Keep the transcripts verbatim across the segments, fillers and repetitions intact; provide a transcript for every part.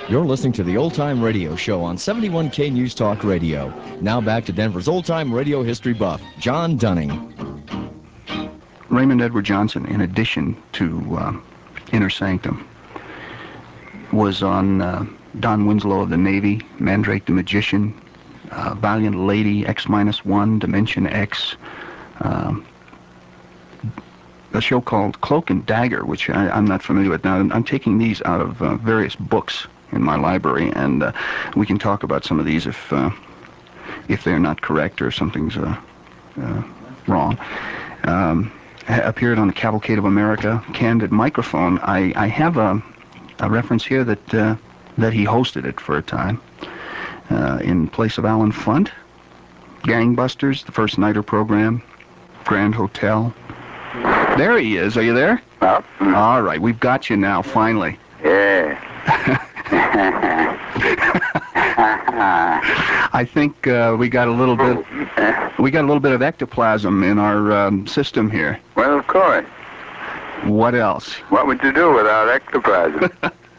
You're listening to the Old Time Radio Show on seventy-one K News Talk Radio. Now back to Denver's Old Time Radio history buff, John Dunning. Raymond Edward Johnson, in addition to uh, Inner Sanctum, was on uh, Don Winslow of the Navy, Mandrake the Magician, uh, Valiant Lady, X minus one, Dimension X, um, a show called Cloak and Dagger, which I, I'm not familiar with. Now, I'm taking these out of uh, various books in my library, and uh, we can talk about some of these if uh, if they're not correct or something's uh, uh, wrong. Um, appeared on the Cavalcade of America, Candid Microphone. I, I have a, a reference here that uh, that he hosted it for a time uh, in place of Alan Funt. Gangbusters, the first nighter program, Grand Hotel. There he is. Are you there? Oh. Mm. All right, we've got you now, finally. Yeah. I think uh, we got a little bit. We got a little bit of ectoplasm in our um, system here. Well, of course. What else? What would you do without ectoplasm?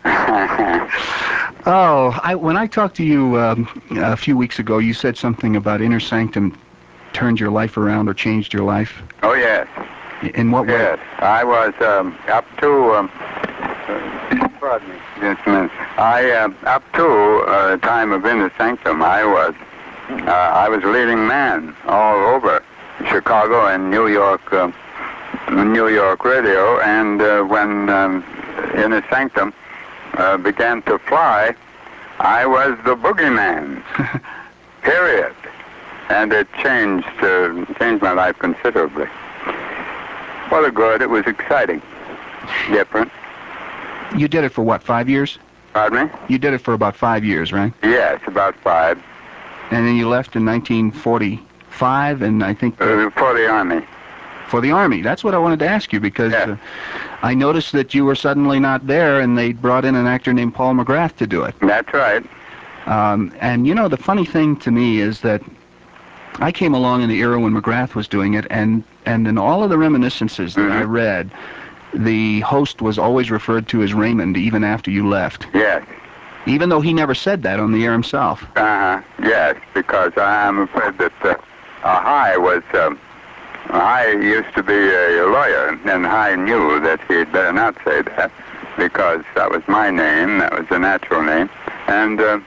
Oh, I, when I talked to you um, a few weeks ago, you said something about Inner Sanctum turned your life around or changed your life. Oh, yes. In what way? Yes. I was um, up to... Um, uh, pardon me. Just a minute. I, uh, up to uh, the time of Inner Sanctum, I was... Uh, I was a leading man all over Chicago and New York, uh, New York radio, and uh, when um, Inner Sanctum uh, began to fly, I was the boogeyman. Period. And it changed, uh, changed my life considerably. For the good. It was exciting, different. You did it for what? Five years? Pardon me? You did it for about five years, right? Yes, about five. And then you left in nineteen forty-five, and I think... Uh, for the Army. For the Army. That's what I wanted to ask you, because yes. uh, I noticed that you were suddenly not there, and they brought in an actor named Paul McGrath to do it. That's right. Um, and, you know, the funny thing to me is that I came along in the era when McGrath was doing it, and, and in all of the reminiscences that mm-hmm. I read, the host was always referred to as Raymond, even after you left. Yes. Even though he never said that on the air himself. Uh-huh. Yes, because I'm afraid that uh, uh, High was... Um, High used to be a lawyer, and High knew that he'd better not say that, because that was my name, that was the natural name, and uh,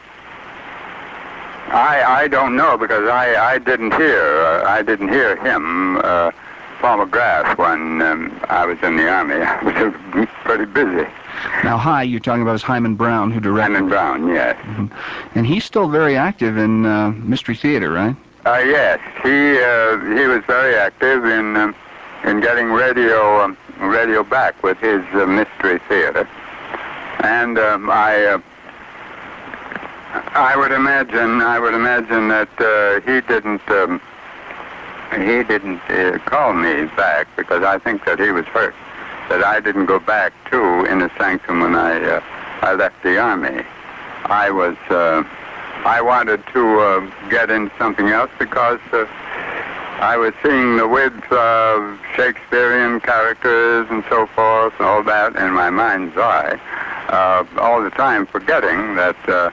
I I don't know, because I, I didn't hear, uh, I didn't hear him, uh, Paul McGrath, when um, I was in the Army. I was pretty busy. Now, High, you're talking about is Hyman Brown, who directed... Hyman Brown, yes. Mm-hmm. And he's still very active in uh, Mystery Theater, right? Uh, yes, he uh, he was very active in um, in getting radio um, radio back with his uh, Mystery Theater, and um, I uh, I would imagine I would imagine that uh, he didn't um, he didn't uh, call me back, because I think that he was hurt that I didn't go back to Inner Sanctum when I uh, I left the Army. I was. Uh, I wanted to uh, get into something else, because uh, I was seeing the width of Shakespearean characters and so forth, and all that in my mind's eye, uh, all the time forgetting that uh,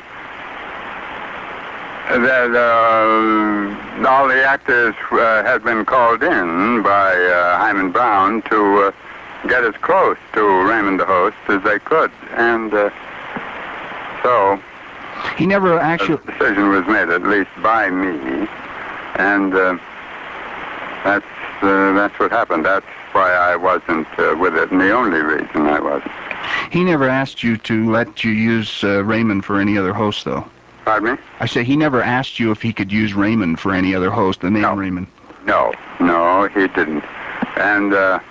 that uh, all the actors uh, had been called in by uh, Hyman Brown to uh, get as close to Raymond the host as they could, and uh, so... He never actually... A decision was made, at least by me, and uh, that's uh, that's what happened. That's why I wasn't uh, with it, and the only reason I wasn't. He never asked you to let you use uh, Raymond for any other host, though. Pardon me? I say he never asked you if he could use Raymond for any other host, the name no. Raymond. No, no, he didn't. And... Uh,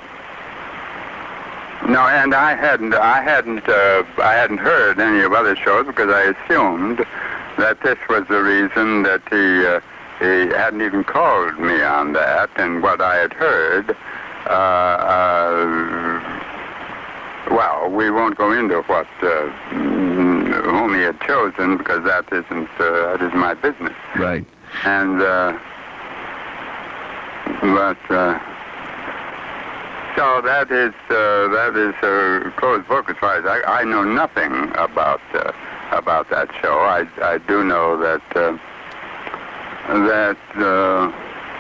No, and I hadn't, I hadn't, uh, I hadn't heard any of other shows, because I assumed that this was the reason that he, uh, he hadn't even called me on that, and what I had heard. Uh, uh, well, we won't go into what uh, whom he had chosen, because that isn't, uh, that isn't my business. Right. And, uh, but. Uh, So that is uh, that is a closed book as far as I, I know nothing about uh, about I, I do know that uh, that uh,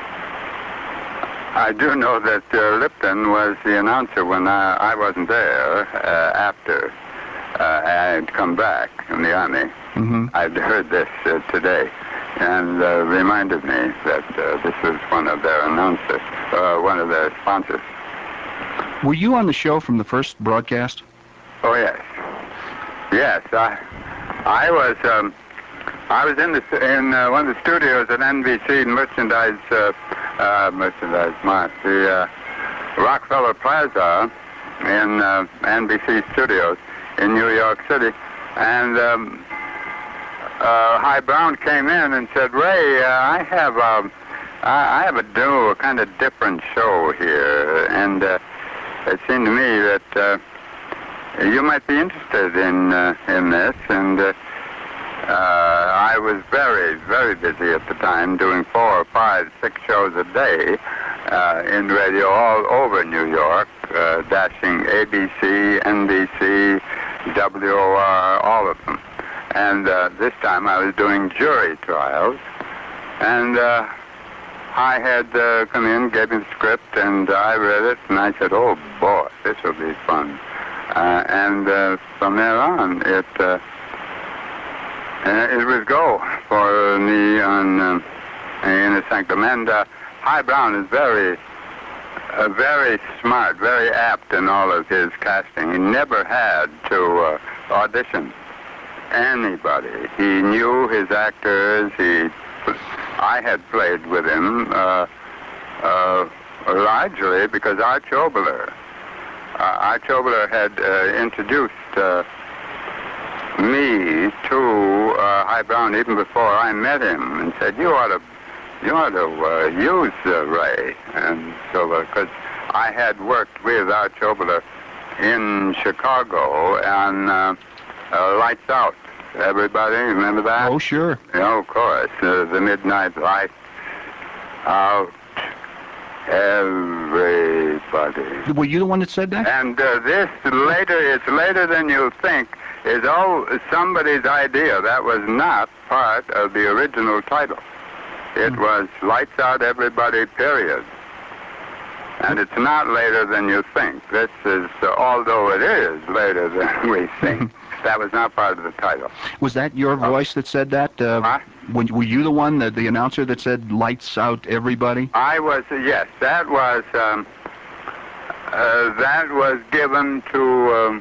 I do know that uh, Lipton was the announcer when I, I wasn't there uh, after uh, I had come back in the Army. Mm-hmm. I'd heard this uh, today, and uh, reminded me that uh, this was one of their announcers, uh, one of their sponsors. Were you on the show from the first broadcast? Oh yes, yes. I, I was, um, I was in the in uh, one of the studios at N B C Merchandise, uh, uh, Merchandise Mart, the uh, Rockefeller Plaza in uh, N B C Studios in New York City, and um, uh, Hy Brown came in and said, "Ray, uh, I have um, I, I have a do a kind of different show here, and uh, it seemed to me that uh, you might be interested in uh, in this." And uh, uh, I was very, very busy at the time, doing four or five, six shows a day uh, in radio all over New York, uh, dashing A B C, N B C, W O R, all of them. And uh, this time I was doing jury trials, and uh, I had uh, come in, gave me the script, and I read it, and I said, "Oh boy, this will be fun." Uh, and uh, from there on, it uh, it was go for me on uh, Inner Sanctum. And uh, Hy Brown is very, uh, very smart, very apt in all of his casting. He never had to uh, audition anybody. He knew his actors. He, I had played with him uh, uh, largely because Arch Oboler, uh, Arch Oboler had uh, introduced uh, me to uh, Hy Brown even before I met him, and said, "You ought to, you ought to uh, use uh, Ray." And so, because uh, I had worked with Arch Oboler in Chicago on uh, uh, Lights Out. Everybody remember that? Oh, sure. Yeah, of course. Uh, the Midnight Lights Out. Everybody. Were you the one that said that? And uh, this later, it's later than you think, is all somebody's idea. That was not part of the original title. It mm. was Lights Out Everybody, period. And it's not later than you think. This is, uh, although it is later than we think, that was not part of the title. Was that your voice that said that? Uh, huh? when, were you the one, the, the announcer that said, "Lights Out Everybody"? I was, uh, yes. That was, um, uh, that was given to um,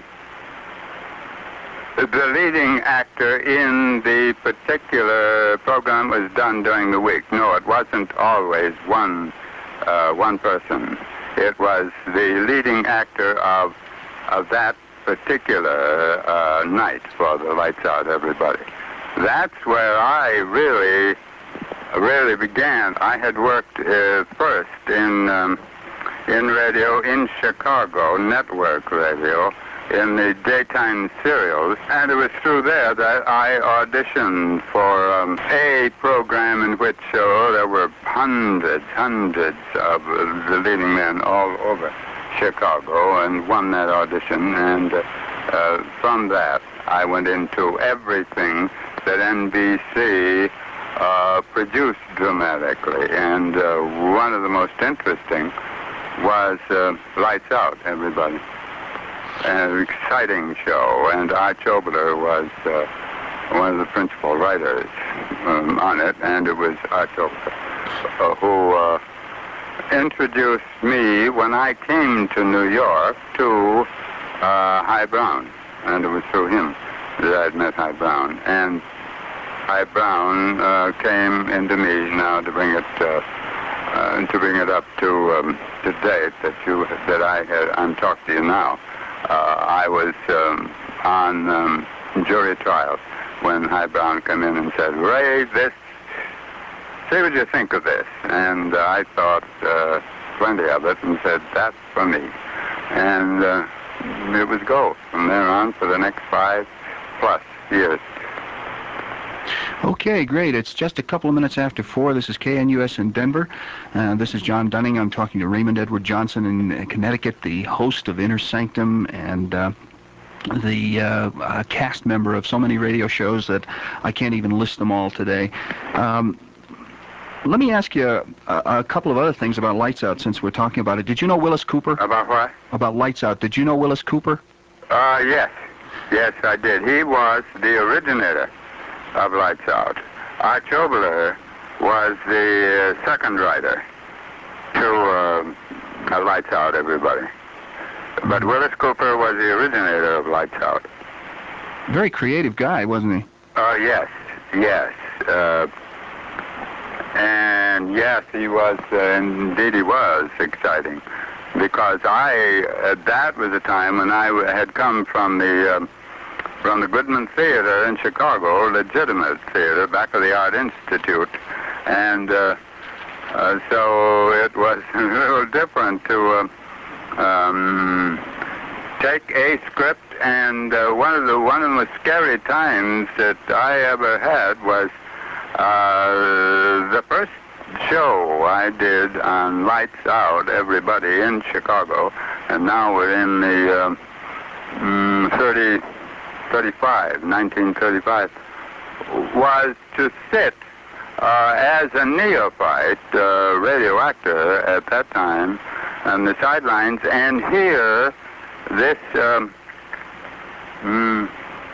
the leading actor in the particular program was done during the week. No, it wasn't always one uh, one person. It was the leading actor of of that particular uh, night for the Lights Out Everybody. That's where I really, really began. I had worked uh, first in um, in radio in Chicago, network radio, in the daytime serials, and it was through there that I auditioned for um, a program in which uh, there were hundreds, hundreds of uh, the leading men all over Chicago, and won that audition, and uh, uh, from that I went into everything that N B C uh, produced dramatically, and uh, one of the most interesting was uh, Lights Out Everybody. An exciting show, and Arch Oboler was uh, one of the principal writers um, on it, and it was Arch Oboler uh, who uh, introduced me when I came to New York to uh, Hy Brown, and it was through him that I had met Hy Brown. And Hy Brown uh, came into me now to bring it uh, uh, to bring it up to um, the date that you that I had. I'm talking to you now. Uh, I was um, on um, jury trial when Hy Brown came in and said, "Ray, this, see what you think of this." And uh, I thought uh, plenty of it and said, "That's for me." And uh, it was go from there on for the next five plus years. Okay, great. It's just a couple of minutes after four. This is K N U S in Denver. Uh, this is John Dunning. I'm talking to Raymond Edward Johnson in uh, Connecticut, the host of Inner Sanctum. And uh, the uh, uh, cast member of so many radio shows that I can't even list them all today. Um, let me ask you a, a couple of other things about Lights Out since we're talking about it. Did you know Willis Cooper? About what? About Lights Out. Did you know Willis Cooper? Uh, yes. Yes, I did. He was the originator of Lights Out. Arch Oboler was the uh, second writer to uh, Lights Out, everybody. But Willis Cooper was the originator of Lights Out. Very creative guy, wasn't he? Oh, uh, yes, yes. Uh, and yes, he was, uh, indeed he was exciting. Because I, uh, that was a time when I had come from the, um, from the Goodman Theater in Chicago, legitimate theater, back of the Art Institute. And uh, uh, so it was a little different to... Uh, Um, take a script, and uh, one of the one of the most scary times that I ever had was uh, the first show I did on Lights Out, everybody in Chicago, and now we're in the um, mm, thirty, thirty-five, nineteen thirty-five, was to sit uh, as a neophyte uh, radio actor at that time on the sidelines and hear this, um, mm,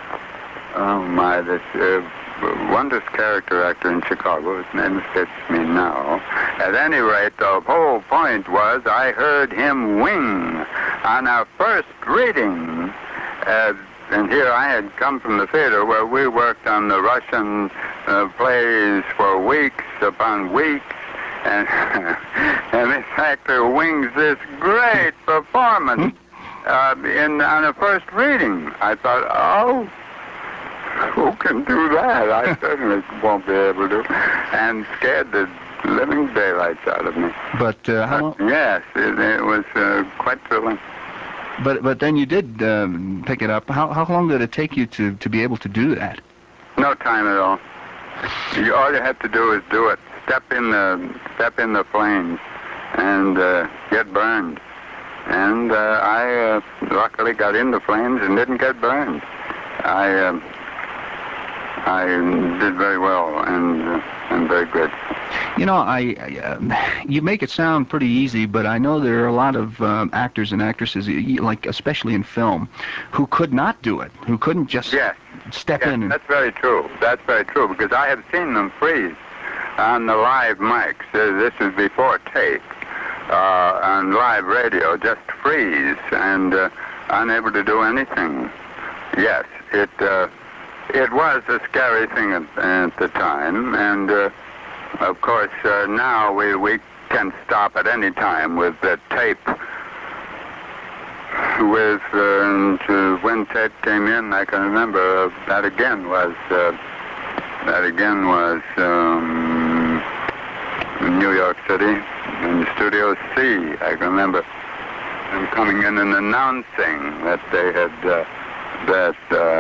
oh my, this uh, wondrous character actor in Chicago, his name escapes me now. At any rate, the whole point was I heard him wing on our first reading. Uh, and here I had come from the theater where we worked on the Russian uh, plays for weeks upon weeks. And, and this actor wings this great performance uh, in on a first reading. I thought, oh, who can do that? I certainly won't be able to. And scared the living daylights out of me. But uh, how long? Uh, yes, it, it was uh, quite thrilling. But but then you did um, pick it up. How how long did it take you to to be able to do that? No time at all. You, all you have to do is do it. Step in the step in the flames and uh, get burned. And uh, I uh, luckily got in the flames and didn't get burned. I uh, I did very well and uh, and very grateful. You know, I, I uh, you make it sound pretty easy, but I know there are a lot of um, actors and actresses, like especially in film, who could not do it, who couldn't just yes. step yes, in. And... That's very true. That's very true because I have seen them freeze on the live mics. Uh, this is before tape. Uh, on live radio, just freeze and uh, unable to do anything. Yes, it uh, it was a scary thing at, at the time, and uh, of course uh, now we we can stop at any time with the tape. With uh, to when tape came in, I can remember uh, that again was uh, that again was um, New York City. In Studio C, I can remember them coming in and announcing that they had uh, that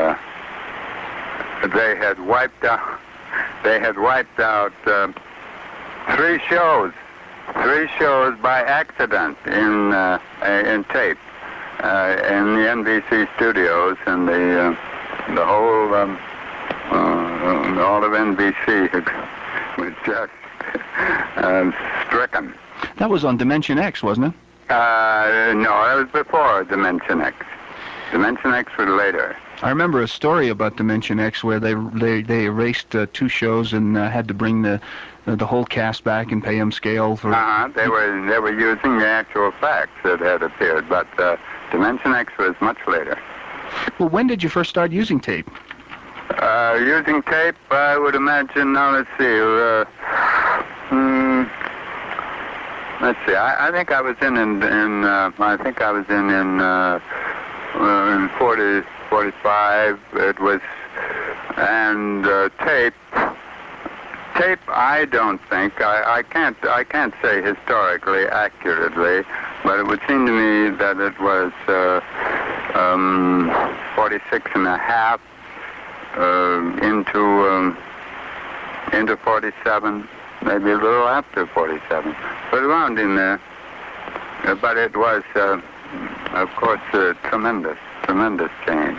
uh, they had wiped out they had wiped out uh, three shows, three shows by accident in uh, in tape uh, in the N B C studios, and the uh, the whole um, uh, all of N B C was just uh, stricken. That was on Dimension X, wasn't it? Uh, no, that was before Dimension X. Dimension X was later. I remember a story about Dimension X where they they, they erased uh, two shows and uh, had to bring the uh, the whole cast back and pay them scale for. Uh-huh. They were they were using the actual facts that had appeared, but uh, Dimension X was much later. Well, when did you first start using tape? Uh, using tape, I would imagine. Now let's see. Uh, hmm, Let's see. I, I think I was in in, in uh, I think I was in in uh, uh, in forty, forty-five. It was and uh, tape. Tape. I don't think I, I can't I can't say historically accurately, but it would seem to me that it was uh, um, forty-six and a half uh, into um, into forty-seven. Maybe a little after forty-seven, but around in there. Uh, but it was, uh, of course, uh, tremendous, tremendous. tremendous change.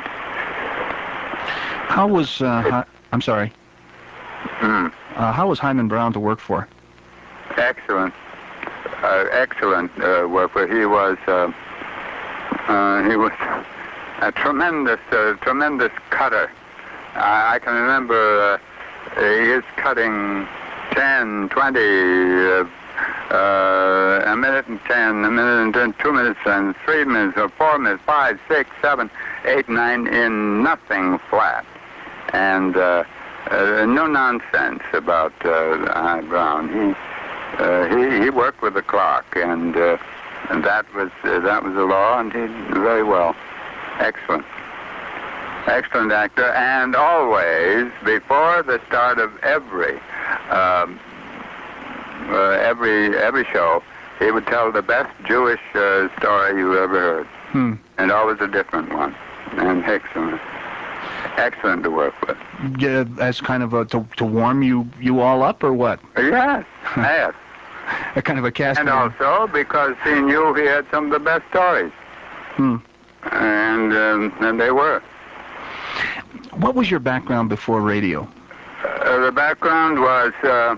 How was, uh, Hi- I'm sorry, Mm. uh, how was Hyman Brown to work for? Excellent, uh, excellent uh, worker. He was, uh, uh, he was a tremendous, uh, tremendous cutter. I, I can remember uh, his cutting ten, twenty, uh, uh, a minute and ten, a minute and ten, two minutes and three minutes, or four minutes, five, six, seven, eight, nine, in nothing flat. And uh, uh, no nonsense about uh, Brown. He, uh, he he worked with the clock, and uh, and that was uh, that was the law, and he did very well. Excellent, excellent actor, and always before the start of every um, uh, every every show, he would tell the best Jewish uh, story you ever heard, Hmm. and always a different one, and excellent. Excellent to work with. Yeah, as kind of a, to, to warm you, you all up, or what? Yes, yes. A kind of a cast. And also because he knew he had some of the best stories. Hmm. And, um, and they were. What was your background before radio? Uh, the background was, uh,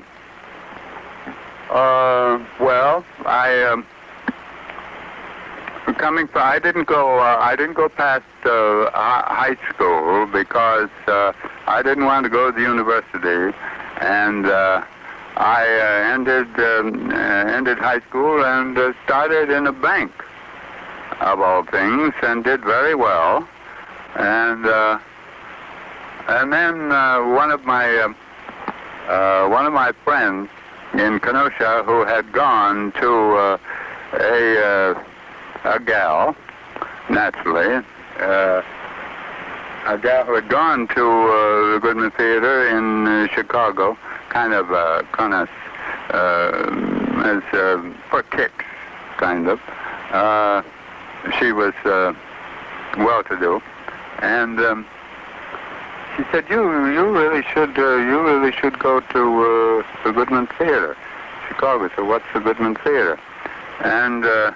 uh, well, I, um, coming from, I didn't go, uh, I didn't go past uh, high school because uh, I didn't want to go to the university, and uh, I uh, ended um, uh, ended high school and uh, started in a bank, of all things, and did very well, and uh, and then uh, one of my uh, uh, one of my friends in Kenosha, who had gone to uh, a uh, a gal, naturally, uh, a gal who had gone to uh, the Goodman Theater in uh, Chicago, kind of, uh, kind of, uh, as uh, for kicks, kind of. Uh, she was uh, well-to-do, and um, she said, "You, you really should, uh, you really should go to uh, the Goodman Theater, Chicago." So, what's the Goodman Theater? And uh,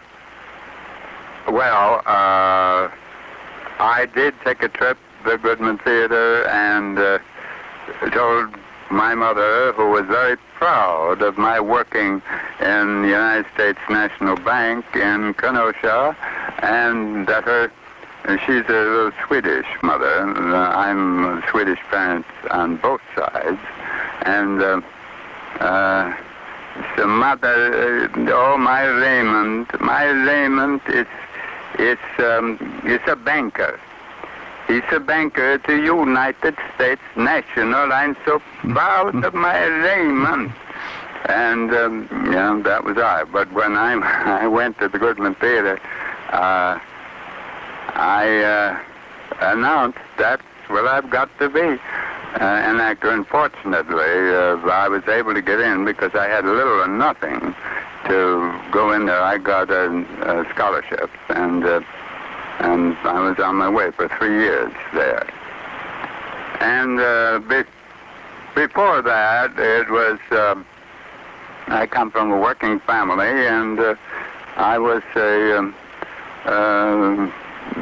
Well, uh, I did take a trip to the Goodman Theater and uh, told my mother, who was very proud of my working in the United States National Bank in Kenosha, and that her, she's a little Swedish mother. I'm Swedish parents on both sides, and uh, uh, so mother, uh, oh, my Raymond, my Raymond is It's, um, it's a banker. He's a banker at the United States National. I'm so proud of my Raymond. And, um, yeah, that was I. But when I, I went to the Goodman Theater, uh, I uh, announced that's what I've got to be, uh, an actor. Unfortunately, uh, I was able to get in because I had little or nothing to go in there. I got a, a scholarship, and uh, and I was on my way for three years there. And uh, be before that, it was, um, I come from a working family, and uh, I was a, um, uh,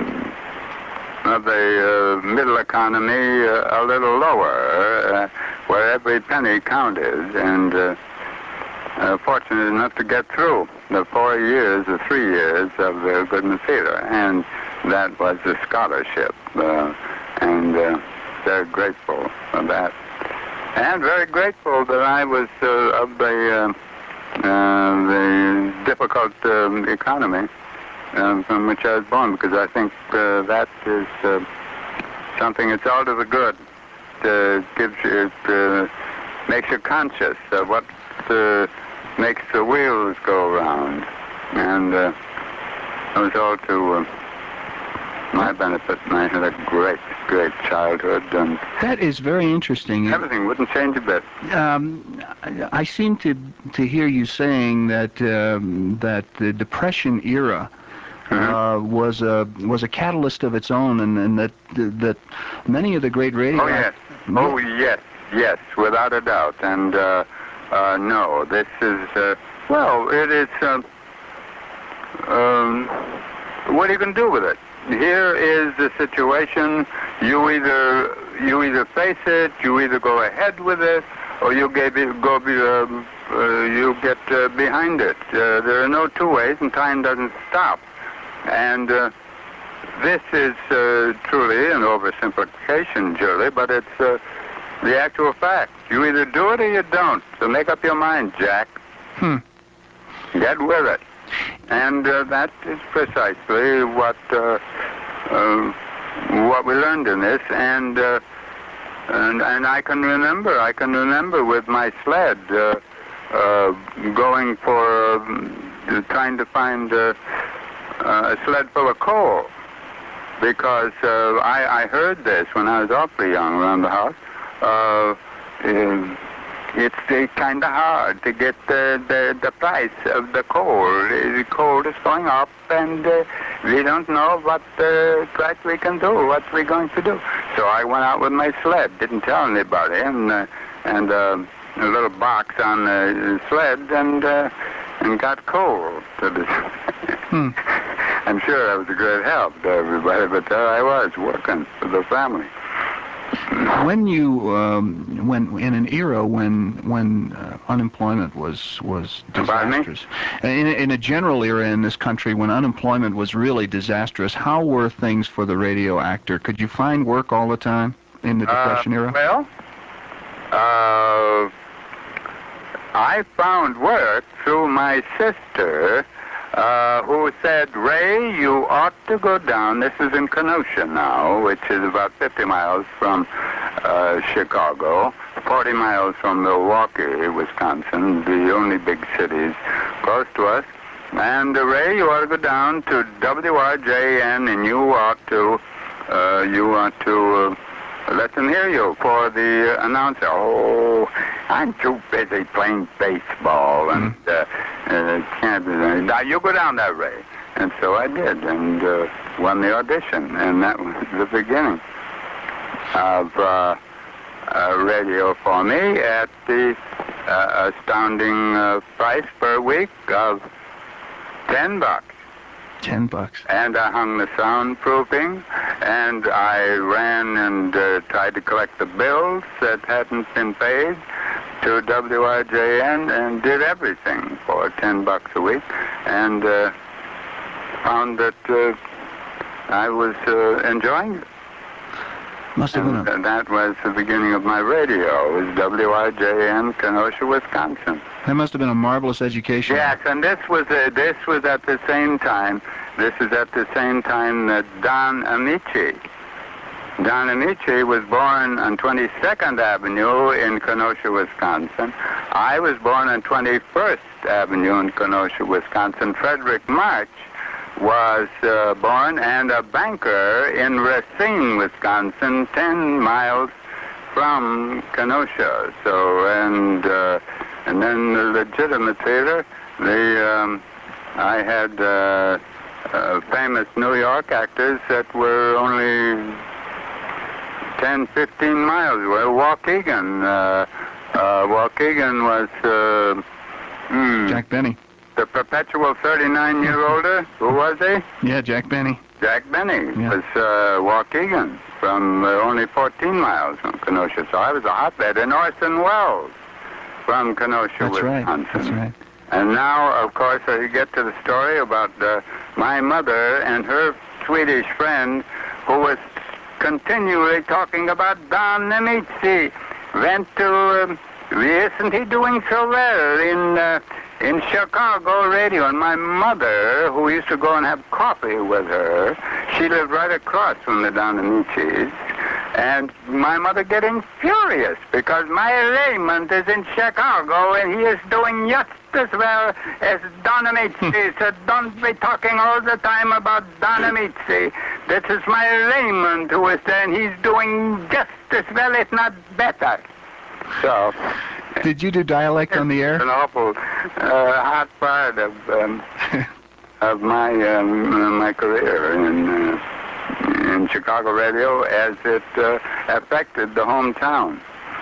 of the uh, middle economy, uh, a little lower, uh, where every penny counted, and uh, Uh, fortunate enough to get through the four years, the three years of the Goodman Theater, and that was a scholarship, uh, and uh, very grateful for that. And very grateful that I was uh, of the, uh, uh, the difficult um, economy um, from which I was born, because I think uh, that is uh, something that's all to the good. It gives you, it uh, makes you conscious of what uh, makes the wheels go around, and uh, it was all to uh, my benefit, and I had a great, great childhood, and that is very interesting. Everything wouldn't change a bit. Um, I, I seem to to hear you saying that um, that the Depression era Mm-hmm. uh, was a was a catalyst of its own, and, and that that many of the great radio. Oh yes, oh yes, yes, without a doubt, and. Uh, Uh, no, this is, uh, well, it is, uh, um, what are you going to do with it? here is the situation. You either you either face it, you either go ahead with it, or you get go be, um, uh, you get uh, behind it. Uh, there are no two ways, and time doesn't stop. And uh, this is uh, truly an oversimplification, Julie, but it's uh, the actual fact. You either do it or you don't. So make up your mind, Jack. Hmm. Get with it. And uh, that is precisely what uh, uh, what we learned in this. And, uh, and and I can remember, I can remember with my sled uh, uh, going for uh, trying to find uh, uh, a sled full of coal, because uh, I, I heard this when I was awfully young around the house. Uh, uh, it's uh, kind of hard to get the, the, the price of the coal. The coal is going up, and uh, we don't know what uh, what we can do, what we're going to do. So I went out with my sled, didn't tell anybody, and uh, and uh, a little box on the sled, and uh, and got coal to the hmm. I'm sure that was a great help to everybody, but there I was working for the family. When you, um, when in an era when when uh, unemployment was was disastrous, in, in a general era in this country when unemployment was really disastrous, how were things for the radio actor? Could you find work all the time in the Depression uh, era? Well, uh, I found work through my sister, Uh, who said, Ray, you ought to go down. This is in Kenosha now, which is about fifty miles from uh, Chicago, forty miles from Milwaukee, Wisconsin, the only big cities close to us. And uh, Ray, you ought to go down to W R J N, and you ought to, uh, you ought to uh, let them hear you for the announcer. Oh, I'm too busy playing baseball, and uh, uh, can't. Uh, now you go down that way, and so I did, and uh, won the audition, and that was the beginning of uh, uh, radio for me at the uh, astounding uh, price per week of ten bucks. Ten bucks. And I hung the soundproofing, and I ran and uh, tried to collect the bills that hadn't been paid to W R J N, and did everything for ten bucks a week, and uh, found that uh, I was uh, enjoying it. Must have and been a... that was the beginning of my radio. It was W R J N, Kenosha, Wisconsin. That must have been a marvelous education. Yes, and this was uh, this was at the same time. This is at the same time that Don Amici. Don Amici was born on twenty-second Avenue in Kenosha, Wisconsin. I was born on twenty-first Avenue in Kenosha, Wisconsin. Frederick March was uh, born and a banker in Racine, Wisconsin, ten miles from Kenosha. So, and uh, and then the legitimate theater, the um, I had uh, uh, famous New York actors that were only ten, fifteen miles away. Waukegan. Uh, uh, Waukegan was uh, hmm, Jack Benny. the perpetual thirty-nine-year-older. Who was he? Yeah, Jack Benny. Jack Benny Yeah. was uh, Waukegan, from uh, only fourteen miles from Kenosha. So I was a hotbed. And Orson Welles from Kenosha, That's Wisconsin. right. That's right. And now, of course, I get to the story about uh, my mother and her Swedish friend, who was continually talking about Don Amici. Went to, um, isn't he doing so well in uh, in Chicago radio? And my mother, who used to go and have coffee with her, she lived right across from the Don Amicis. And my mother getting furious because my Raymond is in Chicago and he is doing just as well as Don Amici. So don't be talking all the time about Don Amici. This is my Raymond who is there, and he's doing just as well, if not better. So... Did you do dialect on the air? It's an awful uh, hot part of um, of my um, my career in uh, in Chicago radio, as it uh, affected the hometown.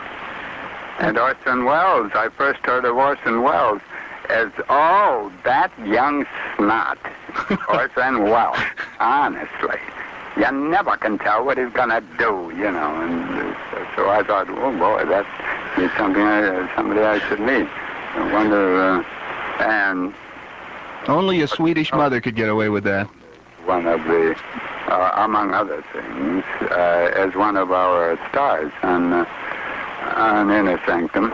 And Orson Welles, I first heard of Orson Welles as, oh, that young snot. Orson Welles, honestly. you never can tell what he's going to do, you know. And uh, so I thought, oh, boy, that's something I, somebody I should meet. I wonder, uh, and... Only a Swedish mother could get away with that. One of the, uh, among other things, uh, as one of our stars on, uh, on Inner Sanctum.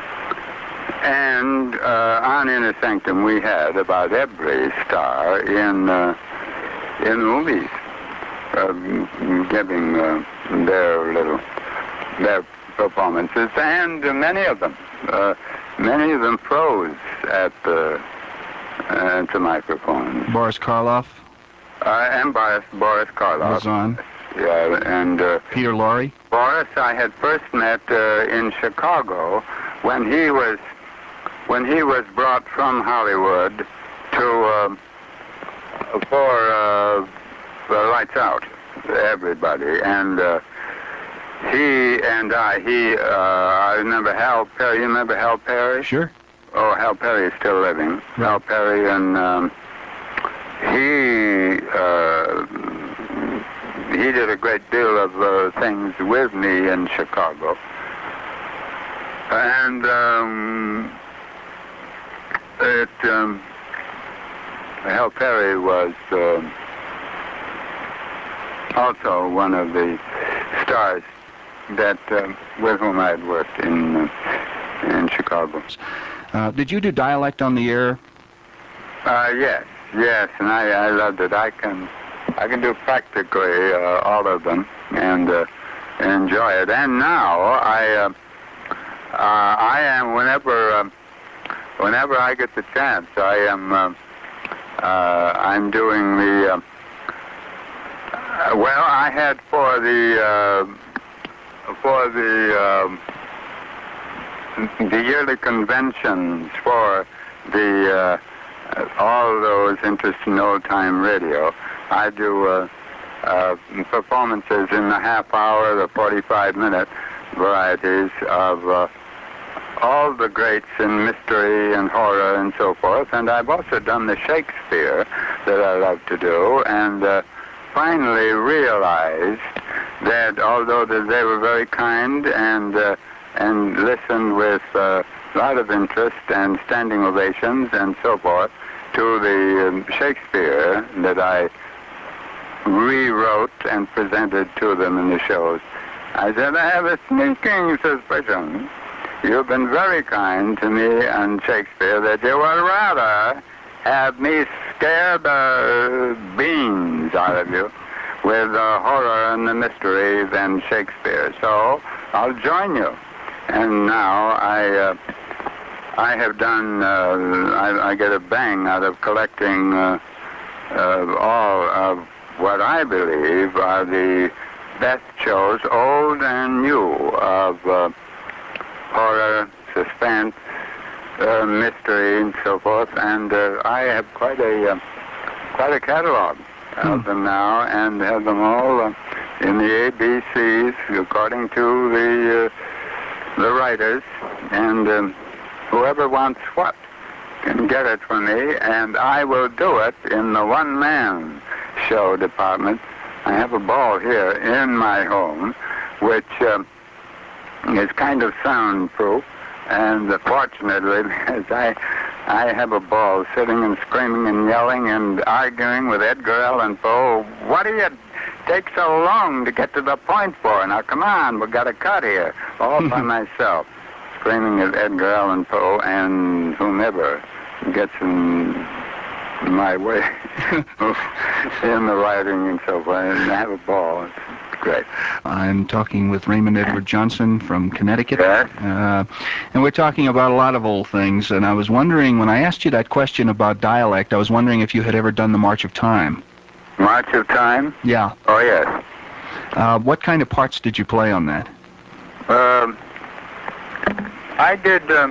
And uh, on Inner Sanctum we had about every star in, uh, in movies. Um, giving uh, their little their performances, and uh, many of them, uh, many of them froze at the uh, to microphones. Boris Karloff, uh, and Boris Boris Karloff was on. Yeah, and uh, Peter Lorre. Boris, I had first met uh, in Chicago when he was when he was brought from Hollywood to uh, for. Uh, Uh, lights out, everybody, and uh, he and I, he, uh, I remember Hal Perry. You remember Hal Perry? Sure. Oh, Hal Perry is still living. Right. Hal Perry, and um, he uh, he did a great deal of uh, things with me in Chicago, and um, it um, Hal Perry was. Uh, Also, one of the stars that uh, with whom I had worked in uh, in Chicago. Uh, did you do dialect on the air? Uh, yes, yes, and I, I loved it. I can I can do practically uh, all of them and uh, enjoy it. And now I uh, uh, I am whenever uh, whenever I get the chance, I am uh, uh, I'm doing the. Uh, Uh, well, I had for the uh, for the um, the yearly conventions for the uh, all those interests in old time radio. I do uh, uh, performances in the half hour, the forty-five minute varieties of uh, all the greats in mystery and horror and so forth. And I've also done the Shakespeare that I love to do, and. Uh, finally realized that although that they were very kind and uh, and listened with uh, a lot of interest and standing ovations and so forth to the um, Shakespeare that I rewrote and presented to them in the shows, I said, I have a sneaking suspicion you've been very kind to me and Shakespeare that you would rather have me scare the beans out of you with the horror and the mystery than Shakespeare. So I'll join you. And now I uh, I have done, uh, I, I get a bang out of collecting uh, uh, all of what I believe are the best shows, old and new, of uh, horror, suspense, Uh, mystery and so forth, and uh, I have quite a uh, quite a catalog hmm. of them now, and have them all uh, in the A B Cs according to the uh, the writers, and um, whoever wants what can get it from me, and I will do it in the one-man show department. I have a ball here in my home, which uh, is kind of soundproof. And uh, fortunately, as I, I have a ball sitting and screaming and yelling and arguing with Edgar Allan Poe. What do you take so long to get to the point for? Now, come on, we've got a cut here. All by myself, screaming at Edgar Allan Poe and whomever gets in my way in the writing and so forth. And I have a ball. It's great. I'm talking with Raymond Edward Johnson from Connecticut. Yes. Uh, and we're talking about a lot of old things, and I was wondering, when I asked you that question about dialect, I was wondering if you had ever done the March of Time. March of Time? Yeah. Oh, yes. Uh, what kind of parts did you play on that? Um, I did, um,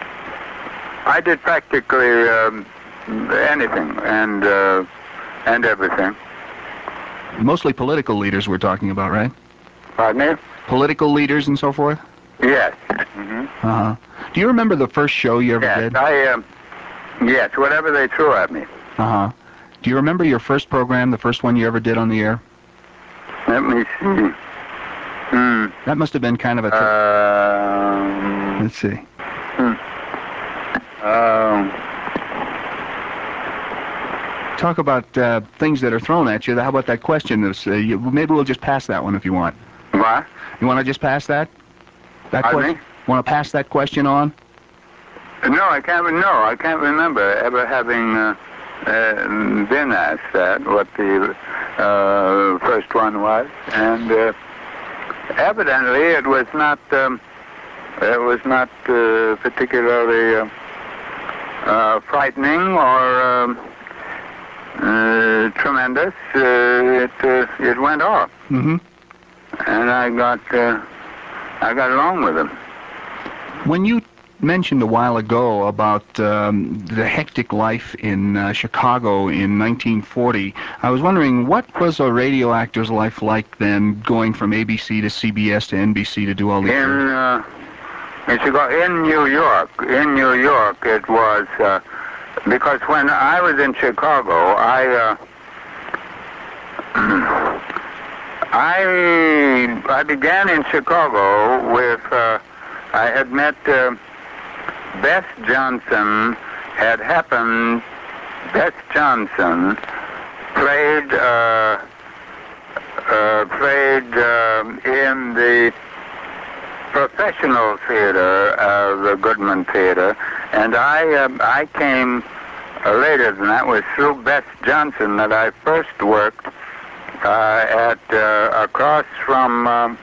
I did practically um, anything and, uh, and everything. Mostly political leaders we're talking about, right? Pardon me? Political leaders and so forth? Yes. Mm-hmm. Uh-huh. Do you remember the first show you ever yes, did? I, um, yes, whatever they threw at me. Uh-huh. Do you remember your first program, the first one you ever did on the air? let me see. Hmm. That must have been kind of a... Um, Let's see. Hmm. Um... Talk about uh, things that are thrown at you. How about that question? This, uh, you, maybe we'll just pass that one if you want. What? You want to just pass that? That Pardon question? me? Want to pass that question on? No, I can't. No, I can't remember ever having uh, uh, been asked that. What the uh, first one was, and uh, evidently it was not. Um, it was not uh, particularly uh, uh, frightening or um, uh, tremendous. Uh, it uh, it went off, Mm-hmm. and I got uh, I got along with him. When you mentioned a while ago about um, the hectic life in uh, Chicago in nineteen forty, I was wondering, what was a radio actor's life like then, going from A B C to C B S to N B C to do all these In things? uh, in Chicago, in New York, in New York, it was uh, because when I was in Chicago, I uh, I I began in Chicago with uh, I had met uh, Bess Johnson. Had happened. Bess Johnson played uh, uh, played uh, in the professional theater, uh, the Goodman Theater, and I uh, I came uh, later than that. Was through Bess Johnson that I first worked uh, at uh, across from um,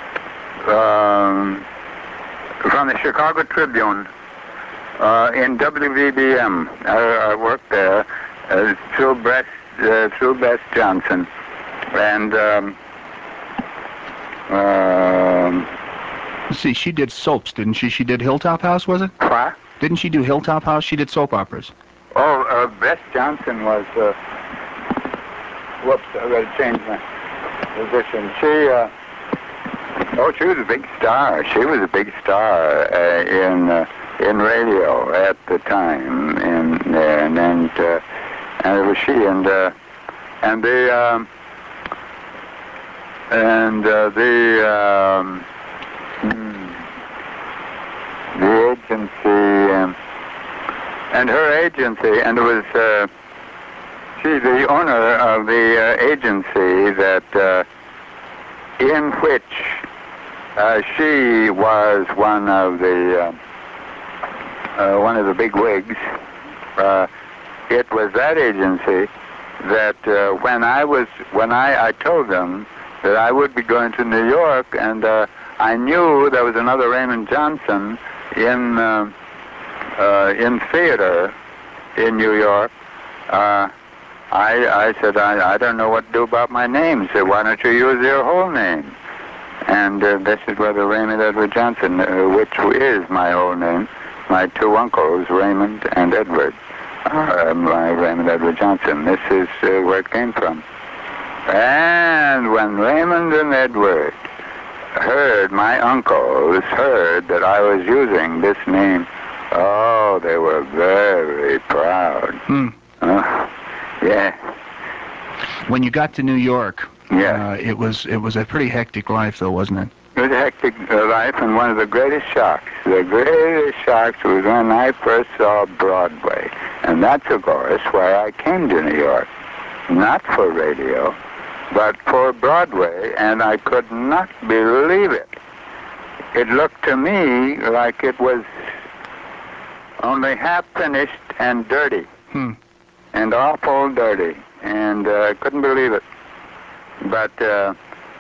um, from the Chicago Tribune uh, in W V B M. I, I worked there uh, through Bess uh, through Bess Johnson, and. Um, um, See, she did soaps, didn't she? She did Hilltop House, was it? What? Didn't she do Hilltop House? She did soap operas. Oh, uh, Bess Johnson was, uh, whoops, I gotta change my position. She, uh, oh, she was a big star. She was a big star uh, in uh, in radio at the time, and and and, uh, and it was she and uh, and the um, and uh, the um, the agency. Um, And her agency, and it was uh, she's the owner of the uh, agency that, uh, in which uh, she was one of the uh, uh, one of the big wigs. Uh, it was that agency that uh, when I was when I, I told them that I would be going to New York, and uh, I knew there was another Raymond Johnson in. Uh, Uh, in theater in New York, uh, I, I said, I, I don't know what to do about my name. He said, why don't you use your whole name? And uh, this is Brother Raymond Edward Johnson, uh, which is my whole name. My two uncles, Raymond and Edward, uh, my Raymond Edward Johnson. This is uh, where it came from. And when Raymond and Edward heard, my uncles heard that I was using this name, oh, they were very proud. Hmm. Uh, yeah. When you got to New York, Yeah. uh, it was it was a pretty hectic life, though, wasn't it? It was a hectic uh, life, and one of the greatest shocks, the greatest shocks was when I first saw Broadway. And that's, of course, why I came to New York. Not for radio, but for Broadway, and I could not believe it. It looked to me like it was only half finished and dirty, Hmm. and awful dirty, and I uh, couldn't believe it. But uh,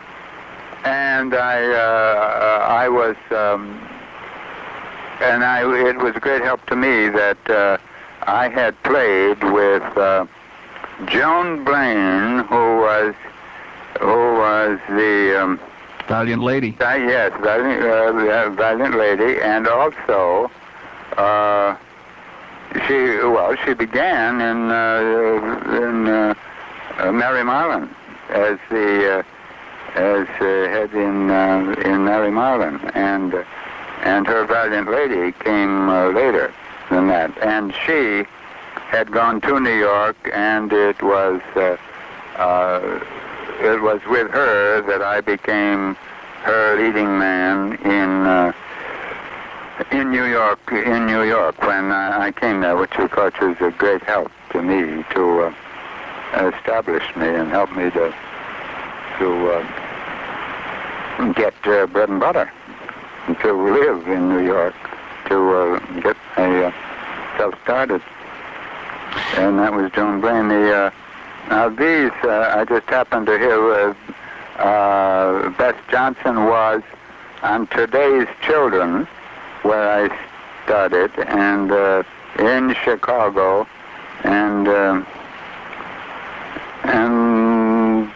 and I uh, I was um, and I it was a great help to me that uh, I had played with uh, Joan Blaine, who was who was the um, Valiant Lady. uh, yes, Valiant, uh, Valiant Lady, and also. Uh, she well, she began in uh, in uh, uh, Mary Marlin as the uh, as uh, head in uh, in Mary Marlin, and uh, and her Valiant Lady came uh, later than that, and she had gone to New York, and it was uh, uh, it was with her that I became her leading man in uh, in New York. In New York, when I, I came there, which of course was a great help to me to uh, establish me and help me to to uh, get uh, bread and butter, and to live in New York, to uh, get myself started. And that was Joan Blaine. The, uh, now these, uh, I just happened to hear uh, uh, Bess Johnson was on Today's Children, where I started, and uh, in Chicago, and uh, and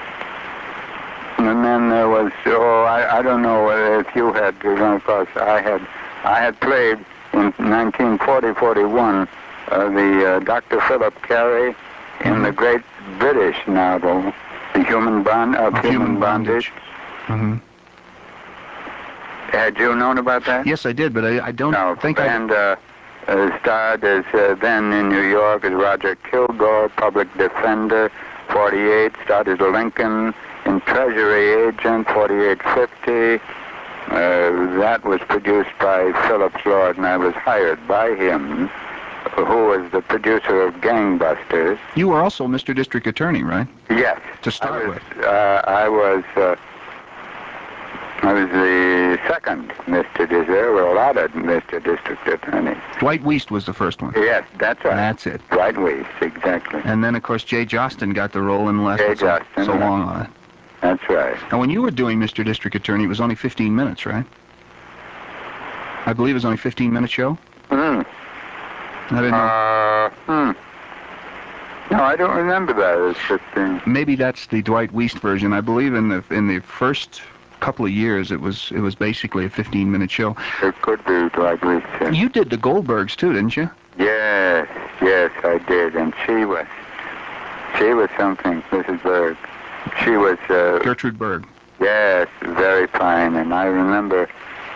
and then there was, oh, I, I don't know if you had, of course, I had, I had played in nineteen forty forty-one uh, the uh, Doctor Philip Carey in the great British novel, The Human Bond of, of Human, Human Bondage. Bondage. Mm-hmm. Had you known about that? Yes, I did, but I, I don't no, think I... And uh, uh, starred as uh, then in New York as Roger Kilgore, public defender, forty-eight, starred as Lincoln in Treasury Agent, forty-eight fifty. Uh, that was produced by Phillips Lord, and I was hired by him, who was the producer of Gangbusters. You were also Mister District Attorney, right? Yes. To start I was, with. Uh, I was... Uh, I was the second Mister District. There were a lot of Mister District Attorneys. Dwight Weist was the first one. Yes, that's right. That's it. Dwight Weist, exactly. And then, of course, Jay Jostin got the role and lasted so, Jostin, so right. long on it. That's right. And when you were doing Mister District Attorney, it was only fifteen minutes, right? I believe it was only a fifteen-minute show? Hmm. I didn't know. Uh, hmm. No, I don't remember that as fifteen. Maybe that's the Dwight Weist version. I believe in the in the first couple of years it was it was basically a fifteen-minute show. It could be Dwight Weist. Yeah. You did the Goldbergs too, didn't you? Yes, yes, I did, and she was she was something, Missus Berg. She was uh, Gertrude Berg. Yes, very fine, and I remember,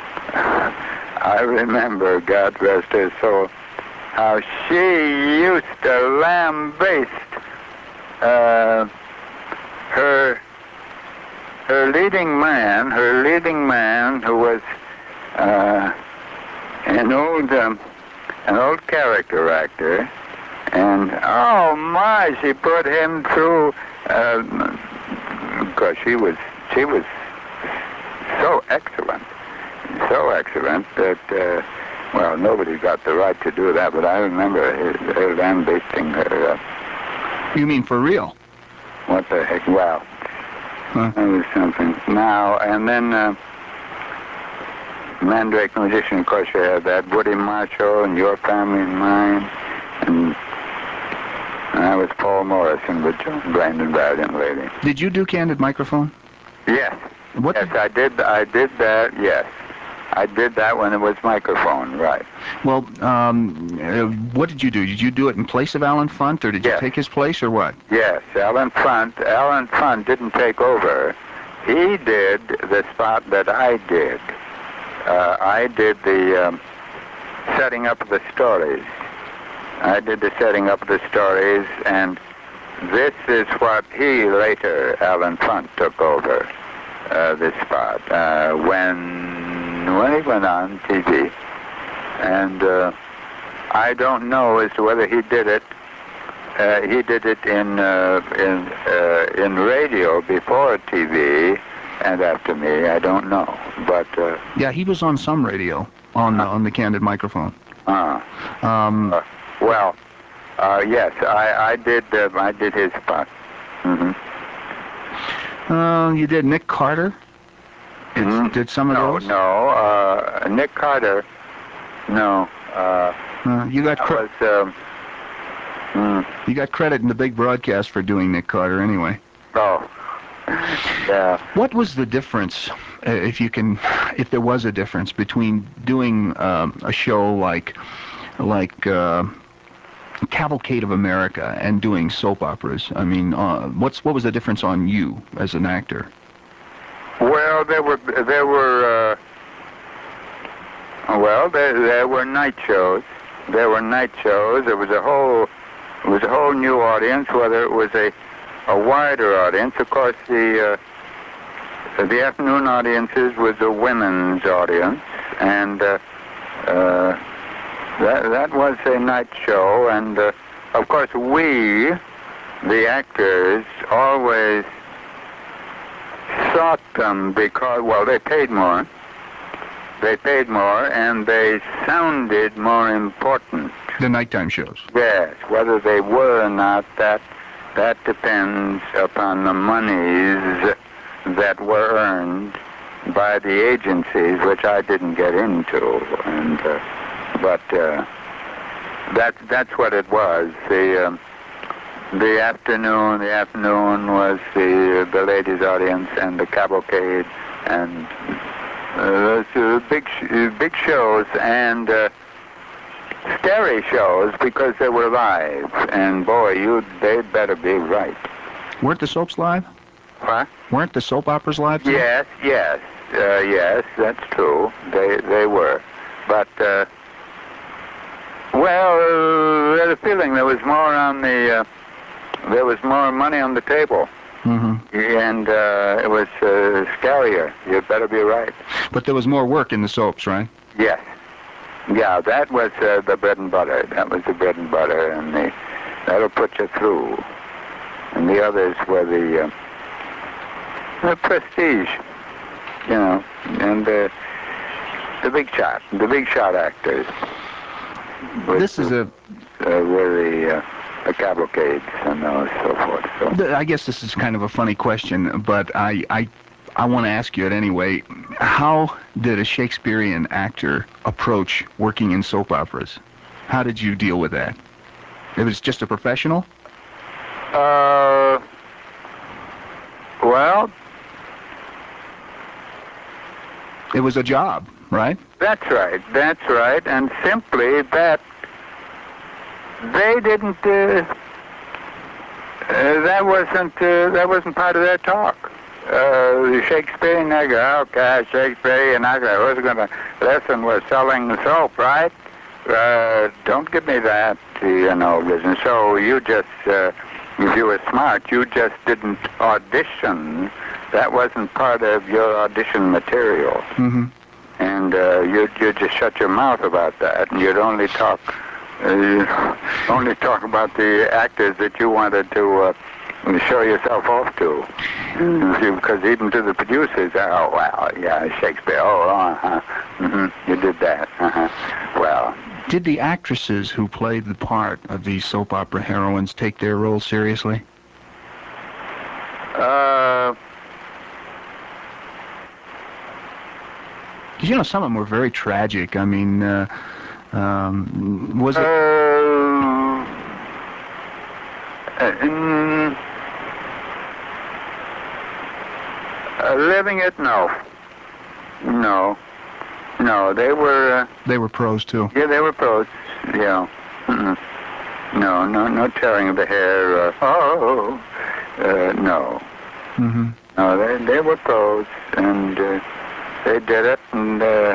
I remember, God rest her soul, how she used to lambaste uh, her her leading man, her leading man, who was uh, an old um, an old character actor, and oh my, she put him through. Uh, because she was she was so excellent, so excellent that uh, well, nobody got the right to do that. But I remember her, her lambasting her. Uh, you mean for real? What the heck? Well, huh. That was something. Now and then, uh, Mandrake the Magician. Of course, you had that Woody Marshall and Your Family and Mine, and. And I was Paul Morrison with Joan Blaine and Valiant Lady. Did you do Candid Microphone? Yes. What yes, I did. I did that. Yes, I did that when it was microphone. Right. Well, um, uh, what did you do? Did you do it in place of Alan Funt, or did you yes. take his place, or what? Yes, Alan Funt. Alan Funt didn't take over. He did the spot that I did. Uh, I did the um, setting up of the stories. I did the setting up of the stories, and this is what he later, Alan Funt, took over, uh, this spot, uh, when, when he went on T V. And uh, I don't know as to whether he did it, uh, he did it in, uh, in, uh, in radio before T V and after me, I don't know, but... Uh, yeah, he was on some radio, on, uh, on the Candid Microphone. Uh, um... Uh, Well, uh, yes, I, I did. Uh, I did his spot. Mm-hmm. Uh, you did Nick Carter. Did, mm-hmm. did some of no, those? No, uh, Nick Carter. No. Uh, uh, you got credit. Um, mm. You got credit in the big broadcast for doing Nick Carter, anyway. Oh. Yeah. What was the difference, uh, if you can, if there was a difference between doing um, a show like, like? Uh, Cavalcade of America and doing soap operas? I mean, uh, what's what was the difference on you as an actor? Well, there were there were uh, well there there were night shows. There were night shows. There was a whole it was a whole new audience. Whether it was a a wider audience. Of course, the uh, the afternoon audiences was a women's audience, and uh, uh, that that was a night show. And uh, of course, we, the actors, always sought them because, well, they paid more. They paid more, and they sounded more important. The nighttime shows. Yes, whether they were or not, that that depends upon the monies that were earned by the agencies, which I didn't get into. And uh, but uh, that that's what it was. The um, the afternoon, the afternoon was the the ladies' audience and the cavalcade and. Uh, those uh, big, sh uh, big shows and uh, scary shows because they were live. And boy, you they'd better be right. Weren't the soaps live? What? Weren't the soap operas live too? Yes, yes, uh, yes. That's true. They they were, but uh, well, uh, there's a feeling there was more on the uh, there was more money on the table. Mm-hmm. And uh, it was uh, scarier. You better be right. But there was more work in the soaps, right? Yes. Yeah, that was uh, the bread and butter. That was the bread and butter, and the, that'll put you through. And the others were the, uh, the prestige, you know, and uh, the big shot, the big shot actors. This is a... Uh, were the... Uh, the cavalcades and uh, so forth. So. I guess this is kind of a funny question, but I, I, I want to ask you it anyway. How did a Shakespearean actor approach working in soap operas? How did you deal with that? It was just a professional? Uh, well... It was a job, right? That's right, that's right, and simply that they didn't, uh, uh, that wasn't, uh, that wasn't part of their talk. Uh, the Shakespearean, they go, okay, Shakespearean actor, who's going to listen, we're selling the soap, right? Uh, don't give me that, you know, business. So you just, uh, if you were smart, you just didn't audition. That wasn't part of your audition material. Mm-hmm. And uh, you'd, you'd just shut your mouth about that, and you'd only talk uh, only talk about the actors that you wanted to uh, show yourself off to. Mm. Because even to the producers, oh, well, yeah, Shakespeare, oh, uh-huh, mm-hmm, you did that, uh-huh, well. Did the actresses who played the part of these soap opera heroines take their role seriously? Uh... You know, some of them were very tragic. I mean, uh, um, was it... Uh, uh, uh, living it, no. No. No, they were... Uh, they were pros, too. Yeah, they were pros, yeah. Mm-hmm. No, no, no tearing of the hair. Uh, oh, uh, no. Mm-hmm. No, they, they were pros, and... Uh, They did it, and uh,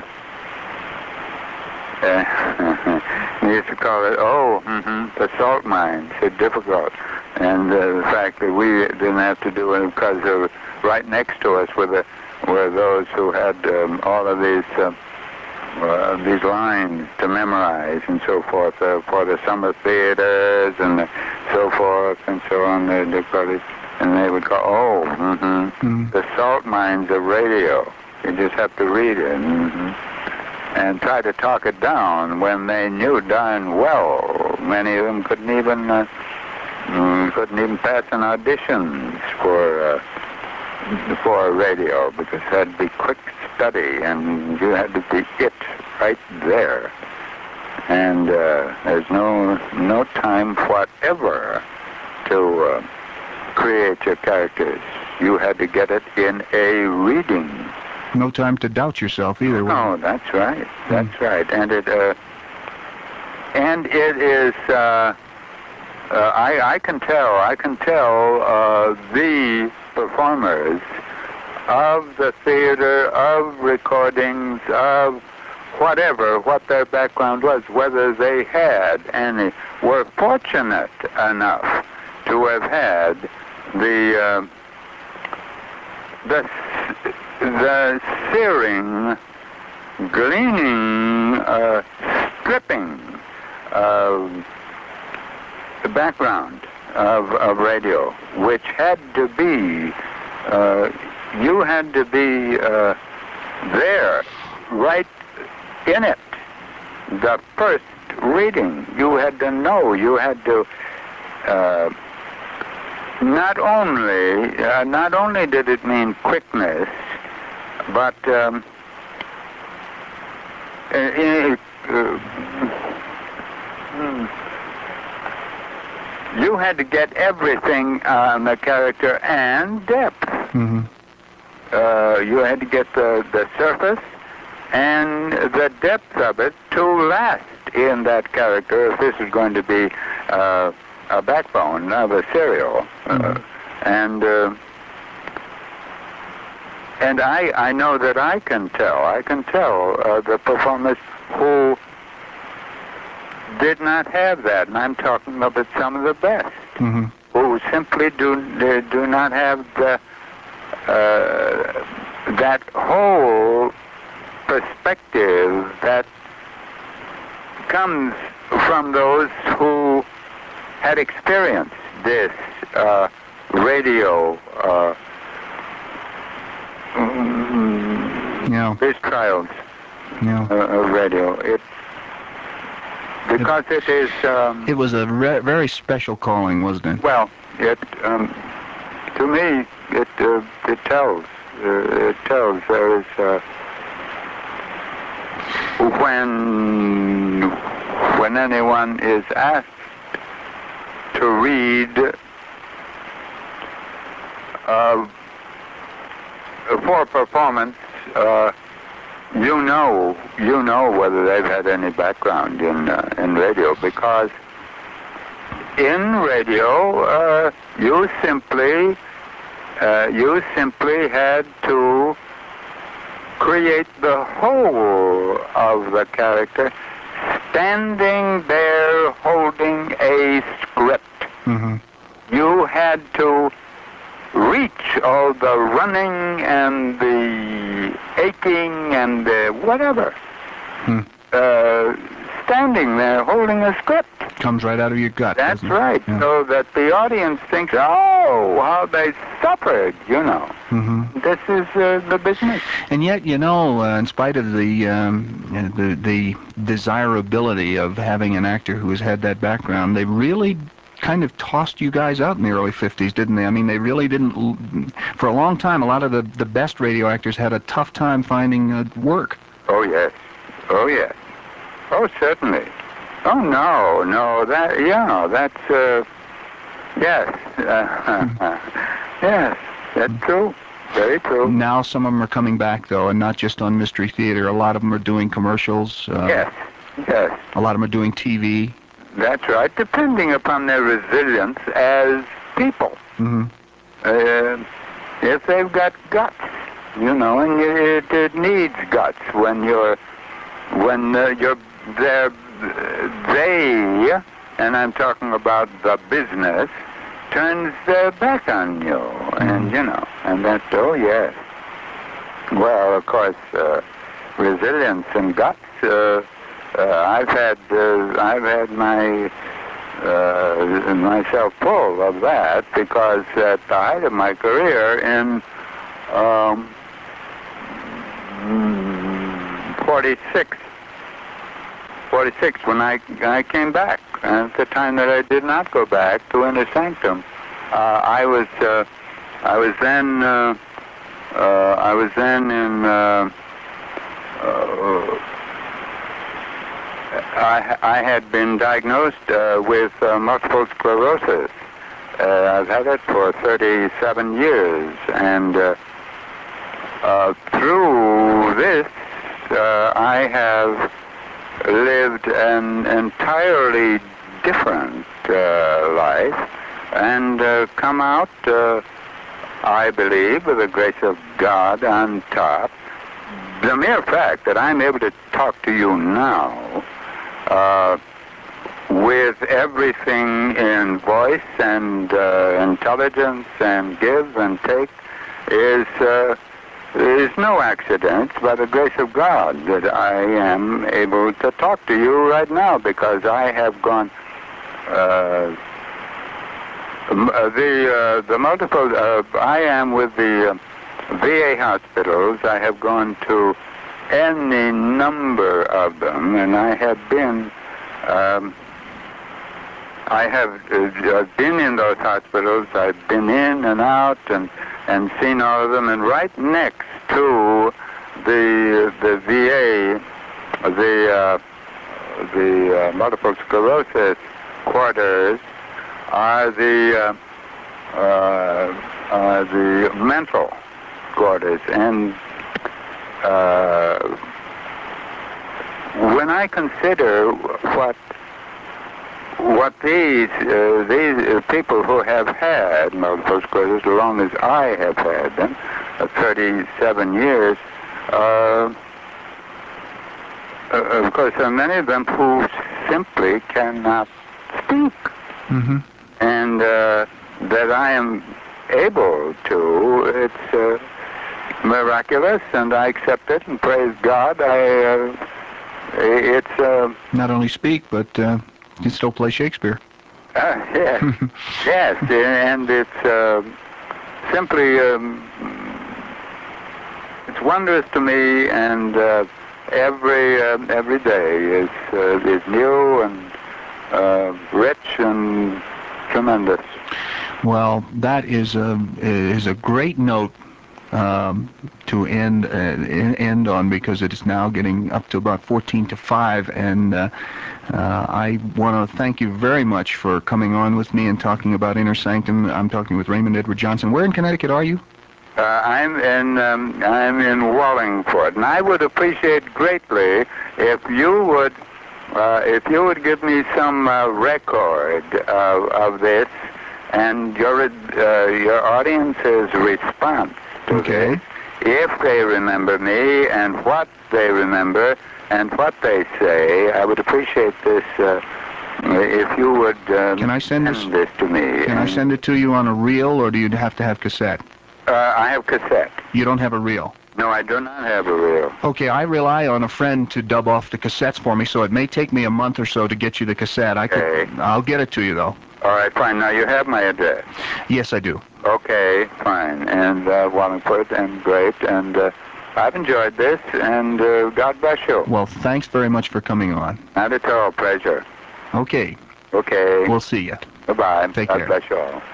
uh, they used to call it, oh, mm-hmm, the salt mines. It's difficult. And uh, the fact that we didn't have to do it because of right next to us were, the, were those who had um, all of these uh, uh, these lines to memorize and so forth uh, for the summer theaters and uh, so forth and so on. They, they called it, and they would call, oh, mm-hmm, mm-hmm. the salt mines of radio. You just have to read it mm-hmm. and try to talk it down when they knew darn well. Many of them couldn't even uh, couldn't even pass an auditions for uh, for radio because it had to be quick study and you had to be it right there. And uh, there's no no time whatever to uh, create your characters. You had to get it in a reading. No time to doubt yourself either. No, that's right. That's mm. right. And it, uh, and it is. Uh, uh, I, I can tell. I can tell uh, the performers of the theater, of recordings, of whatever, what their background was, whether they had any, were fortunate enough to have had the uh, the the searing, gleaming, uh, stripping of the background of, of radio, which had to be, uh, you had to be uh, there, right in it. The first reading, you had to know, you had to, uh, not only, uh, not only did it mean quickness, but um, uh, uh, you had to get everything on the character and depth. Mm-hmm. Uh, you had to get the, the surface and the depth of it to last in that character if this is going to be uh, a backbone of a serial. Mm-hmm. uh, and uh, and I, I know that I can tell, I can tell uh, the performers who did not have that, and I'm talking about some of the best, mm-hmm. who simply do do not have the uh, that whole perspective that comes from those who had experienced this uh, radio, uh, yeah. these trials yeah. uh, of radio. It Because it, it is... Um, it was a re very special calling, wasn't it? Well, it, um, to me, it, uh, it tells. Uh, it tells. There is... Uh, when, when anyone is asked to read uh, for performance, uh, You know, you know whether they've had any background in uh, in radio, because in radio uh, you simply uh, you simply had to create the whole of the character, standing there holding a script. Mm-hmm. You had to reach all the running and the aching and the whatever. Hmm. Uh, standing there holding a script. Comes right out of your gut. That's doesn't it? right. Yeah. So that the audience thinks, oh, how they suffered, you know. Mm-hmm. This is uh, the business. And yet, you know, uh, in spite of the, um, the the desirability of having an actor who has had that background, they really kind of tossed you guys out in the early fifties, didn't they? I mean, they really didn't... For a long time, a lot of the, the best radio actors had a tough time finding uh, work. Oh, yes. Oh, yes. Oh, certainly. Oh, no, no, that, yeah, that's, uh, yes. Uh, yes, that's true. Very true. Now some of them are coming back, though, and not just on Mystery Theater. A lot of them are doing commercials. Uh, yes, yes. A lot of them are doing T V. That's right, depending upon their resilience as people. Mm-hmm. Uh, if they've got guts, you know, and it, it needs guts when you're, when uh, you're, they're, they, and I'm talking about the business, turns their back on you, mm-hmm. and, you know, and that's, oh, yes. Well, of course, uh, resilience and guts, uh, Uh, I've had uh, I've had my uh, myself full of that, because at the height of my career in um, forty-six, forty-six, when I I came back, and at the time that I did not go back to Inner Sanctum, uh, I was uh, I was then uh, uh, I was then in. Uh, uh, I, I had been diagnosed uh, with uh, multiple sclerosis. Uh, I've had it for thirty-seven years, and uh, uh, through this, uh, I have lived an entirely different uh, life, and uh, come out, uh, I believe, with the grace of God on top. The mere fact that I'm able to talk to you now Uh, with everything in voice and uh, intelligence and give and take is uh, is no accident, but the grace of God that I am able to talk to you right now, because I have gone uh, the uh, the multiple. Uh, I am with the uh, V A hospitals. I have gone to any number of them, and I have been. Um, I have uh, been in those hospitals. I've been in and out and and seen all of them. And right next to the the V A, the uh, the uh, multiple sclerosis quarters are the uh, uh, uh, the mental quarters. And uh, when I consider what what these uh, these uh, people who have had multiple sclerosis, as long as I have had them, uh, thirty-seven years, uh, uh, of course, there are many of them who simply cannot speak, Mm-hmm. and uh, that I am able to. It's uh, miraculous, and I accept it and praise God. I uh, it's. Uh, Not only speak, but uh, you can still play Shakespeare. Uh, yes, yes, and it's uh, simply um, it's wondrous to me, and uh, every uh, every day is uh, is new and uh, rich and tremendous. Well, that is a is a great note um, to end uh, end on, because it is now getting up to about fourteen to five, and uh, uh, I want to thank you very much for coming on with me and talking about Inner Sanctum. I'm talking with Raymond Edward Johnson. Where in Connecticut are you? Uh, I'm in um, I'm in Wallingford, and I would appreciate greatly if you would uh, if you would give me some uh, record of, of this and your uh, your audience's response to Okay. this, if they remember me and what they remember and what they say. I would appreciate this uh, if you would um, Can I send this- this to me. Can I send it to you on a reel, or do you have to have cassette? Uh, I have cassette. You don't have a reel. No, I do not have a reel. Okay, I rely on a friend to dub off the cassettes for me, so it may take me a month or so to get you the cassette. I could, Okay. I'll get it to you, though. All right, fine. Now you have my address. Yes, I do. Okay, fine. And uh, Wallingford, and great. And uh, I've enjoyed this, and uh, God bless you. Well, thanks very much for coming on. Not at all. Pleasure. Okay, Okay. we'll see you. Goodbye. Take God care. bless you all.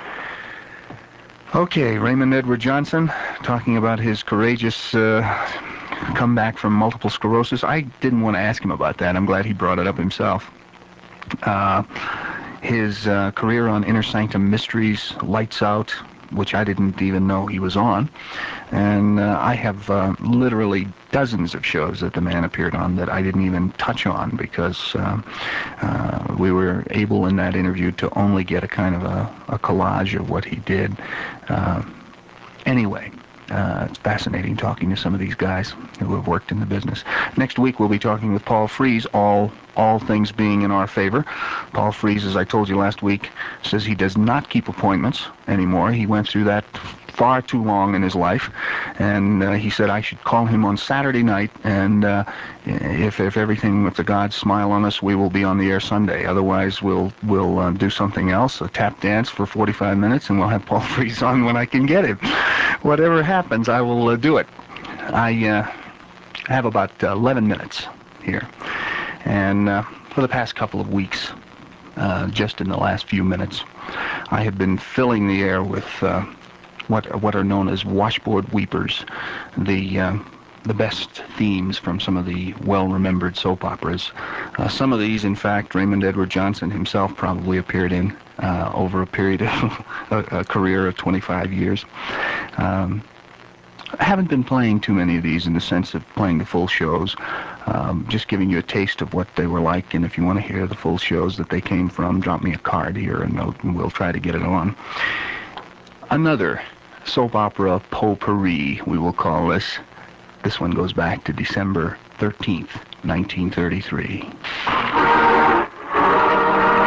Okay, Raymond Edward Johnson, talking about his courageous uh, comeback from multiple sclerosis. I didn't want to ask him about that. I'm glad he brought it up himself. Uh, his uh, career on Inner Sanctum Mysteries, Lights Out, which I didn't even know he was on. And uh, I have uh, literally dozens of shows that the man appeared on that I didn't even touch on, because uh, uh, we were able in that interview to only get a kind of a, a collage of what he did. Uh, anyway, uh, it's fascinating talking to some of these guys who have worked in the business. Next week we'll be talking with Paul Frees, all all things being in our favor. Paul Frees, as I told you last week, says he does not keep appointments anymore. He went through that far too long in his life, and uh, he said I should call him on Saturday night, and uh, if if everything, if the gods smile on us, we will be on the air Sunday. Otherwise, we'll we'll uh, do something else, a tap dance for forty-five minutes, and we'll have Paul Frees on when I can get him. Whatever happens, I will uh, do it. I uh, have about uh, eleven minutes here, and uh, for the past couple of weeks, uh, just in the last few minutes, I have been filling the air with uh, what what are known as washboard weepers, the uh, the best themes from some of the well-remembered soap operas. Uh, some of these, in fact, Raymond Edward Johnson himself probably appeared in uh, over a period of a, a career of twenty-five years. Um, I haven't been playing too many of these in the sense of playing the full shows, um, just giving you a taste of what they were like, and if you want to hear the full shows that they came from, drop me a card here and, and we'll try to get it on. Another soap opera potpourri, we will call this. This one goes back to December thirteenth, nineteen thirty-three.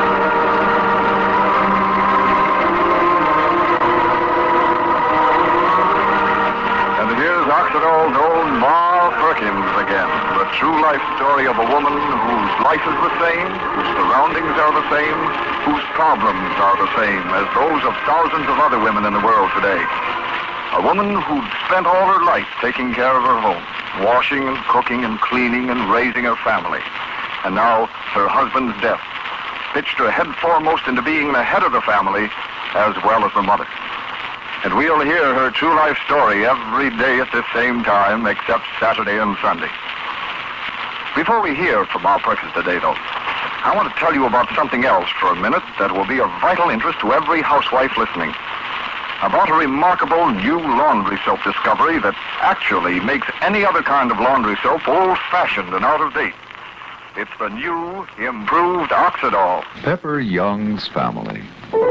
true life story of a woman whose life is the same, whose surroundings are the same, whose problems are the same as those of thousands of other women in the world today. A woman who'd spent all her life taking care of her home, washing and cooking and cleaning and raising her family. And now her husband's death pitched her head foremost into being the head of the family as well as the mother. And we'll hear her true life story every day at this same time except Saturday and Sunday. Before we hear from our person today, though, I want to tell you about something else for a minute that will be of vital interest to every housewife listening. About a remarkable new laundry soap discovery that actually makes any other kind of laundry soap old-fashioned and out of date. It's the new, improved Oxidol. Pepper Young's Family.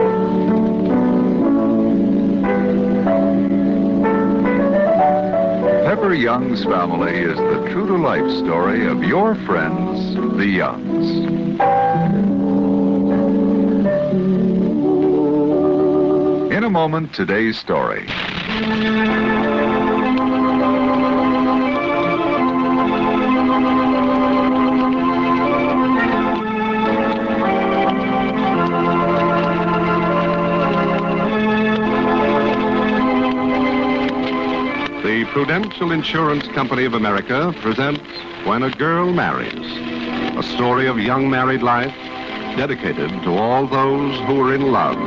Pepper Young's Family is the true-to-life story of your friends, the Youngs. In a moment, today's story. The Prudential Insurance Company of America presents When a Girl Marries, a story of young married life dedicated to all those who are in love.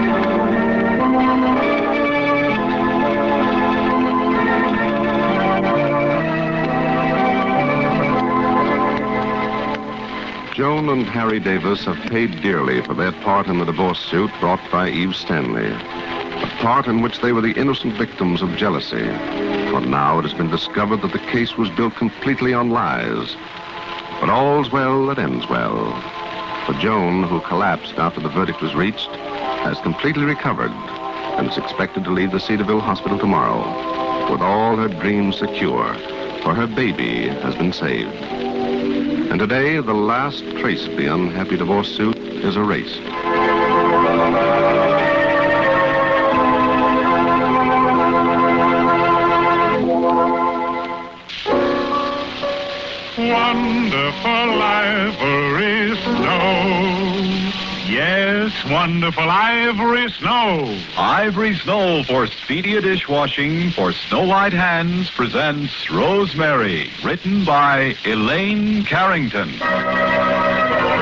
Joan and Harry Davis have paid dearly for their part in the divorce suit brought by Eve Stanley, a part in which they were the innocent victims of jealousy. For now it has been discovered that the case was built completely on lies. But all's well that ends well. For Joan, who collapsed after the verdict was reached, has completely recovered and is expected to leave the Cedarville Hospital tomorrow with all her dreams secure, for her baby has been saved. And today, the last trace of the unhappy divorce suit is erased. Wonderful ivory snow. Yes, wonderful ivory snow. Ivory Snow for speedier dishwashing for snow white hands presents Rosemary, written by Elaine Carrington.